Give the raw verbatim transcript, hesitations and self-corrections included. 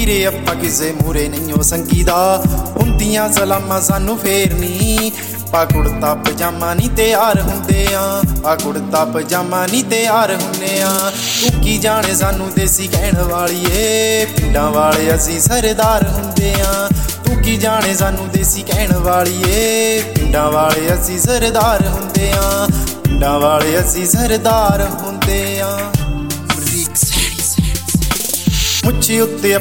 ਵੀਰੇ ਆਪਾਂ ਕਿਸੇ ਮੂਰੇ ਨਹੀਂ ਹੋ ਸੰਗੀਦਾ, ਹੁੰਦੀਆਂ ਸਲਾਮਾਂ ਸਾਨੂੰ ਫੇਰ ਨੀ। ਪਾ ਕੁੜਤਾ ਪਜਾਮਾ ਨੀ ਤਿਆਰ ਹੁੰਦੇ ਆ, ਪਾ ਕੁੜਤਾ ਪਜਾਮਾ ਨੀ ਤਿਆਰ ਹੁੰਦੇ ਆ। ਤੂੰ ਕੀ ਜਾਣੇ ਸਾਨੂੰ ਦੇਸੀ ਕਹਿਣ ਵਾਲੀਏ, ਪਿੰਡਾਂ ਵਾਲੇ ਅਸੀਂ ਸਰਦਾਰ ਹੁੰਦੇ ਆ। ਤੂੰ ਕੀ ਜਾਣੇ ਸਾਨੂੰ ਦੇਸੀ ਕਹਿਣ ਵਾਲੀਏ, ਪਿੰਡਾਂ ਵਾਲੇ ਅਸੀਂ ਸਰਦਾਰ ਹੁੰਦੇ ਆ। ਪਿੰਡਾਂ ਵਾਲੇ ਅਸੀਂ ਸਰਦਾਰ ਹੁੰਦੇ ਆ। ਮੁੱਛੀ ਉੱਤੇ